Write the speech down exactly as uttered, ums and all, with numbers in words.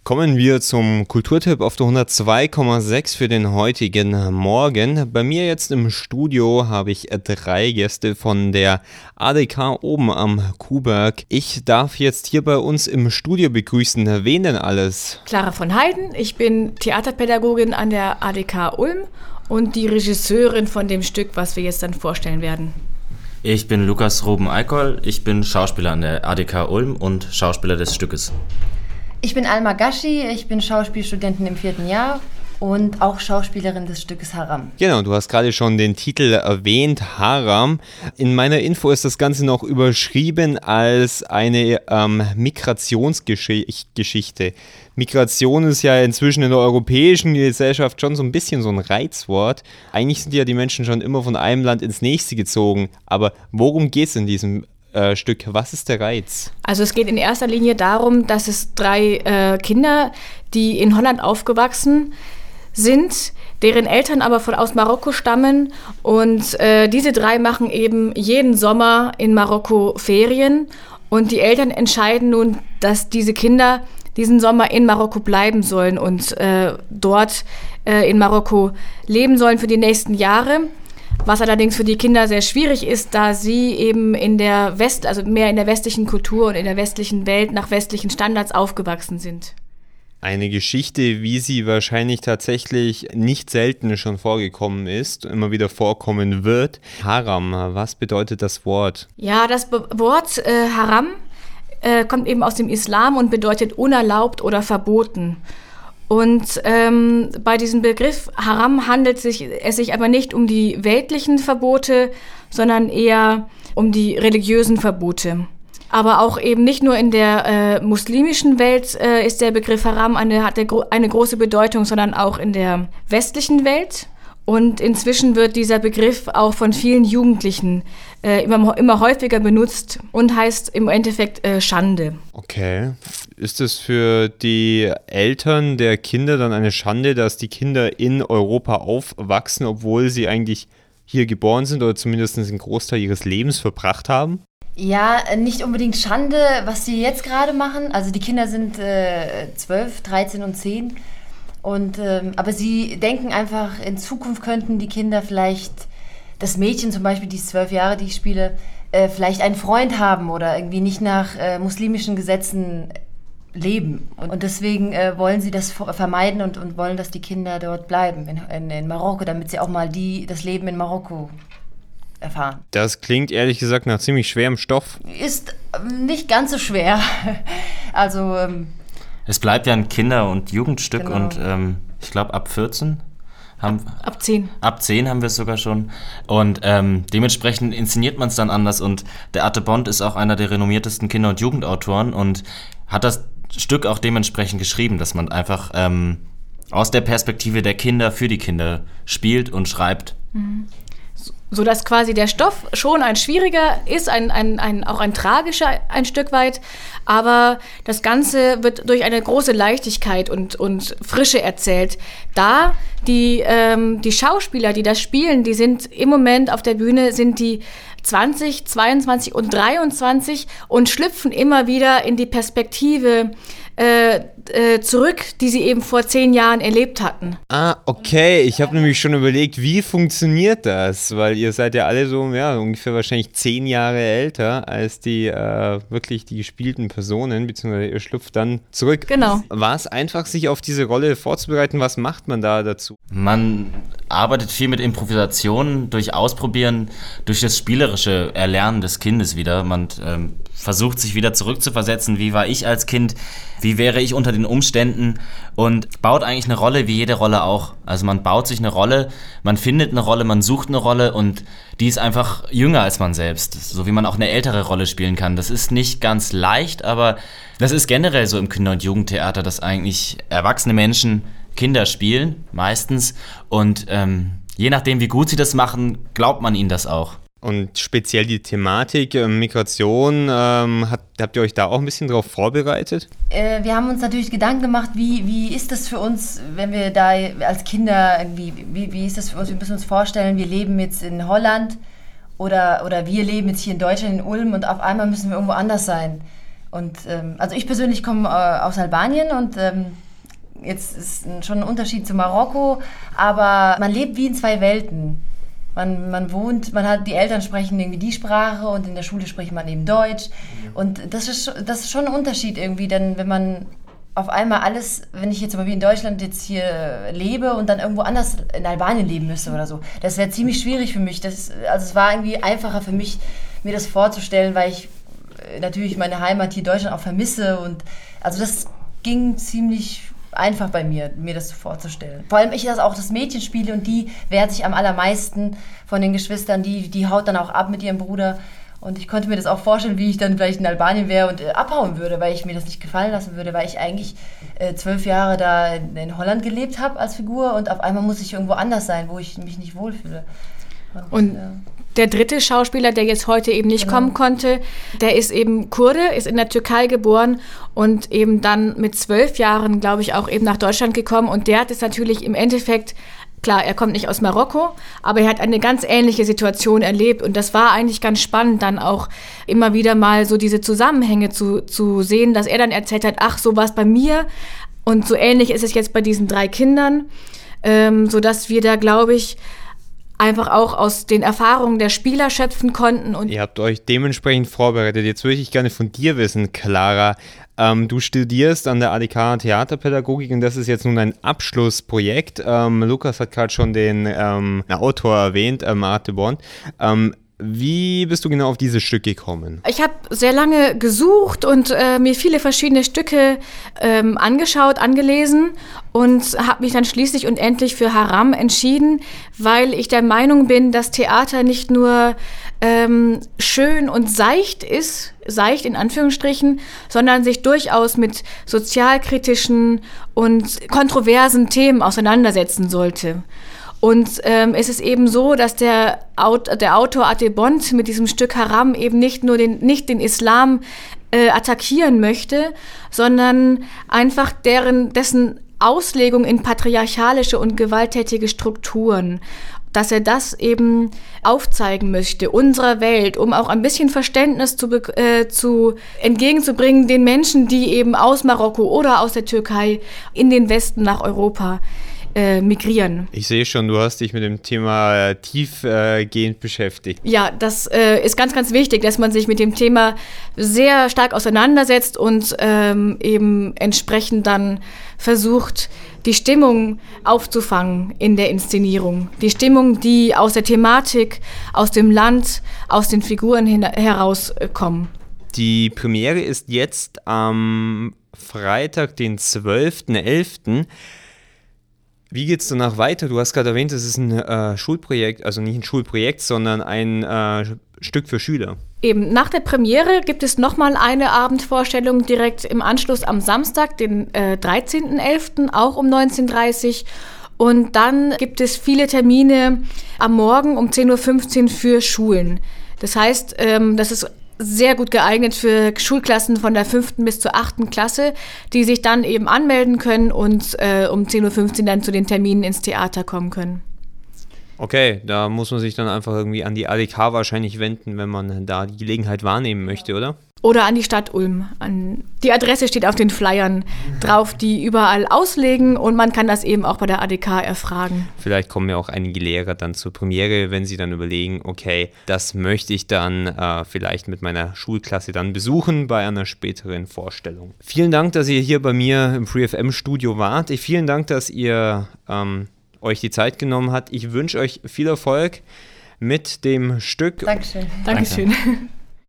Kommen wir zum Kulturtipp auf der hundertzwei Komma sechs für den heutigen Morgen. Bei mir jetzt im Studio habe ich drei Gäste von der A D K oben am Kuhberg. Ich darf jetzt hier bei uns im Studio begrüßen. Wen denn alles? Clara von Heiden, ich bin Theaterpädagogin an der A D K Ulm und die Regisseurin von dem Stück, was wir jetzt dann vorstellen werden. Ich bin Lukas Ruben-Eikoll, ich bin Schauspieler an der A D K Ulm und Schauspieler des Stückes. Ich bin Alma Gashi, ich bin Schauspielstudentin im vierten Jahr und auch Schauspielerin des Stückes Haram. Genau, du hast gerade schon den Titel erwähnt, Haram. In meiner Info ist das Ganze noch überschrieben als eine ähm, Migrationsgeschichte. Migration ist ja inzwischen in der europäischen Gesellschaft schon so ein bisschen so ein Reizwort. Eigentlich sind ja die Menschen schon immer von einem Land ins nächste gezogen. Aber worum geht es in diesem Äh, Stück? Was ist der Reiz? Also es geht in erster Linie darum, dass es drei äh, Kinder, die in Holland aufgewachsen sind, deren Eltern aber von aus Marokko stammen und äh, diese drei machen eben jeden Sommer in Marokko Ferien und die Eltern entscheiden nun, dass diese Kinder diesen Sommer in Marokko bleiben sollen und äh, dort äh, in Marokko leben sollen für die nächsten Jahre. Was allerdings für die Kinder sehr schwierig ist, da sie eben in der West, also mehr in der westlichen Kultur und in der westlichen Welt nach westlichen Standards aufgewachsen sind. Eine Geschichte, wie sie wahrscheinlich tatsächlich nicht selten schon vorgekommen ist, immer wieder vorkommen wird. Haram, was bedeutet das Wort? Ja, das Be- Wort äh, Haram äh, kommt eben aus dem Islam und bedeutet unerlaubt oder verboten. Und ähm, bei diesem Begriff Haram handelt sich, es sich aber nicht um die weltlichen Verbote, sondern eher um die religiösen Verbote. Aber auch eben nicht nur in der äh, muslimischen Welt äh, ist der Begriff Haram eine, hat der, eine große Bedeutung, sondern auch in der westlichen Welt. Und inzwischen wird dieser Begriff auch von vielen Jugendlichen äh, immer, immer häufiger benutzt und heißt im Endeffekt äh, Schande. Okay. Ist es für die Eltern der Kinder dann eine Schande, dass die Kinder in Europa aufwachsen, obwohl sie eigentlich hier geboren sind oder zumindest einen Großteil ihres Lebens verbracht haben? Ja, nicht unbedingt Schande, was sie jetzt gerade machen. Also die Kinder sind äh, zwölf, dreizehn und zehn. Und, ähm, aber sie denken einfach, in Zukunft könnten die Kinder vielleicht, das Mädchen zum Beispiel, die ist zwölf Jahre, die ich spiele, äh, vielleicht einen Freund haben oder irgendwie nicht nach äh, muslimischen Gesetzen leben. Und, und deswegen äh, wollen sie das vermeiden und, und wollen, dass die Kinder dort bleiben, in, in, in Marokko, damit sie auch mal die, das Leben in Marokko erfahren. Das klingt ehrlich gesagt nach ziemlich schwerem Stoff. Ist ähm, nicht ganz so schwer. Also ähm, Es bleibt ja ein Kinder- und Jugendstück Genau. und ähm, ich glaube ab vierzehn haben Ab zehn. Ab zehn haben wir es sogar schon und ähm, dementsprechend inszeniert man es dann anders und der Atte Bond ist auch einer der renommiertesten Kinder- und Jugendautoren und hat das Stück auch dementsprechend geschrieben, dass man einfach ähm, aus der Perspektive der Kinder für die Kinder spielt und schreibt. Mhm. So dass quasi der Stoff schon ein schwieriger ist, ein, ein, ein, auch ein tragischer ein Stück weit, aber das Ganze wird durch eine große Leichtigkeit und, und Frische erzählt. Da die, ähm, die Schauspieler, die das spielen, die sind im Moment auf der Bühne, sind die zwanzig, zweiundzwanzig und dreiundzwanzig und schlüpfen immer wieder in die Perspektive äh, äh, zurück, die sie eben vor zehn Jahren erlebt hatten. Ah, okay. Ich habe nämlich schon überlegt, wie funktioniert das? Weil ihr seid ja alle so, ja, ungefähr wahrscheinlich zehn Jahre älter als die äh, wirklich die gespielten Personen, beziehungsweise ihr schlüpft dann zurück. Genau. War es einfach, sich auf diese Rolle vorzubereiten? Was macht man da dazu? Man arbeitet viel mit Improvisation, durch Ausprobieren, durch das spielerische Erlernen des Kindes wieder. Man ähm, versucht sich wieder zurückzuversetzen, wie war ich als Kind, wie wäre ich unter den Umständen und baut eigentlich eine Rolle wie jede Rolle auch. Also man baut sich eine Rolle, man findet eine Rolle, man sucht eine Rolle und die ist einfach jünger als man selbst, so wie man auch eine ältere Rolle spielen kann. Das ist nicht ganz leicht, aber das ist generell so im Kinder- und Jugendtheater, dass eigentlich erwachsene Menschen Kinder spielen, meistens, und ähm, je nachdem, wie gut sie das machen, glaubt man ihnen das auch. Und speziell die Thematik äh, Migration, ähm, hat, habt ihr euch da auch ein bisschen drauf vorbereitet? Äh, wir haben uns natürlich Gedanken gemacht, wie, wie ist das für uns, wenn wir da als Kinder irgendwie, wie, wie ist das für uns, wir müssen uns vorstellen, wir leben jetzt in Holland oder, oder wir leben jetzt hier in Deutschland, in Ulm und auf einmal müssen wir irgendwo anders sein. Und ähm, also ich persönlich komme äh, aus Albanien und ähm, jetzt ist schon ein Unterschied zu Marokko, aber man lebt wie in zwei Welten. Man, man wohnt, man hat, die Eltern sprechen irgendwie die Sprache und in der Schule spricht man eben Deutsch. Und das ist, das ist schon ein Unterschied irgendwie, denn wenn man auf einmal alles, wenn ich jetzt mal wie in Deutschland jetzt hier lebe und dann irgendwo anders in Albanien leben müsste oder so, das wäre ziemlich schwierig für mich. Das, also es war irgendwie einfacher für mich, mir das vorzustellen, weil ich natürlich meine Heimat hier in Deutschland auch vermisse. Und also das ging ziemlich einfach bei mir, mir das vorzustellen. Vor allem ich das auch das Mädchen spiele und die wehrt sich am allermeisten von den Geschwistern, die, die haut dann auch ab mit ihrem Bruder. Und ich konnte mir das auch vorstellen, wie ich dann vielleicht in Albanien wäre und äh, abhauen würde, weil ich mir das nicht gefallen lassen würde, weil ich eigentlich äh, zwölf Jahre da in, in Holland gelebt habe als Figur und auf einmal muss ich irgendwo anders sein, wo ich mich nicht wohlfühle. Und, und ja. Der dritte Schauspieler, der jetzt heute eben nicht genau. kommen konnte, der ist eben Kurde, ist in der Türkei geboren und eben dann mit zwölf Jahren, glaube ich, auch eben nach Deutschland gekommen. Und der hat es natürlich im Endeffekt, klar, er kommt nicht aus Marokko, aber er hat eine ganz ähnliche Situation erlebt. Und das war eigentlich ganz spannend, dann auch immer wieder mal so diese Zusammenhänge zu, zu sehen, dass er dann erzählt hat, ach, so war es bei mir. Und so ähnlich ist es jetzt bei diesen drei Kindern, ähm, sodass wir da, glaube ich, einfach auch aus den Erfahrungen der Spieler schöpfen konnten. Und ihr habt euch dementsprechend vorbereitet. Jetzt würde ich gerne von dir wissen, Clara. Ähm, du studierst an der A D K Theaterpädagogik und das ist jetzt nun ein Abschlussprojekt. Ähm, Lukas hat gerade schon den ähm, Autor erwähnt, ähm, Arte Bond. Ähm, Wie bist du genau auf dieses Stück gekommen? Ich habe sehr lange gesucht und äh, mir viele verschiedene Stücke ähm, angeschaut, angelesen und habe mich dann schließlich und endlich für Haram entschieden, weil ich der Meinung bin, dass Theater nicht nur ähm, schön und seicht ist, seicht in Anführungsstrichen, sondern sich durchaus mit sozialkritischen und kontroversen Themen auseinandersetzen sollte. Und ähm, es ist eben so, dass der, Aut- der Autor Arte Bond mit diesem Stück Haram eben nicht nur den, nicht den Islam äh, attackieren möchte, sondern einfach deren, dessen Auslegung in patriarchalische und gewalttätige Strukturen, dass er das eben aufzeigen möchte, unserer Welt, um auch ein bisschen Verständnis zu, äh, zu entgegenzubringen den Menschen, die eben aus Marokko oder aus der Türkei in den Westen nach Europa Äh, migrieren. Ich sehe schon, du hast dich mit dem Thema äh, tiefgehend beschäftigt. Ja, das äh, ist ganz, ganz wichtig, dass man sich mit dem Thema sehr stark auseinandersetzt und ähm, eben entsprechend dann versucht, die Stimmung aufzufangen in der Inszenierung. Die Stimmung, die aus der Thematik, aus dem Land, aus den Figuren hin- herauskommen. Die Premiere ist jetzt am Freitag, den zwölften elften Wie geht's danach weiter? Du hast gerade erwähnt, es ist ein äh, Schulprojekt, also nicht ein Schulprojekt, sondern ein äh, Stück für Schüler. Eben, nach der Premiere gibt es nochmal eine Abendvorstellung direkt im Anschluss am Samstag, den äh, dreizehnten elften auch um neunzehn Uhr dreißig. Und dann gibt es viele Termine am Morgen um zehn Uhr fünfzehn für Schulen. Das heißt, ähm, das ist sehr gut geeignet für Schulklassen von der fünften bis zur achten Klasse, die sich dann eben anmelden können und äh, um zehn Uhr fünfzehn dann zu den Terminen ins Theater kommen können. Okay, da muss man sich dann einfach irgendwie an die A D K wahrscheinlich wenden, wenn man da die Gelegenheit wahrnehmen möchte, oder? Oder an die Stadt Ulm. An die Adresse steht auf den Flyern drauf, die überall auslegen und man kann das eben auch bei der A D K erfragen. Vielleicht kommen ja auch einige Lehrer dann zur Premiere, wenn sie dann überlegen, okay, das möchte ich dann äh, vielleicht mit meiner Schulklasse dann besuchen bei einer späteren Vorstellung. Vielen Dank, dass ihr hier bei mir im Free F M-Studio wart. Ich, vielen Dank, dass ihr ähm, euch die Zeit genommen habt. Ich wünsche euch viel Erfolg mit dem Stück. Dankeschön. Dankeschön. Danke.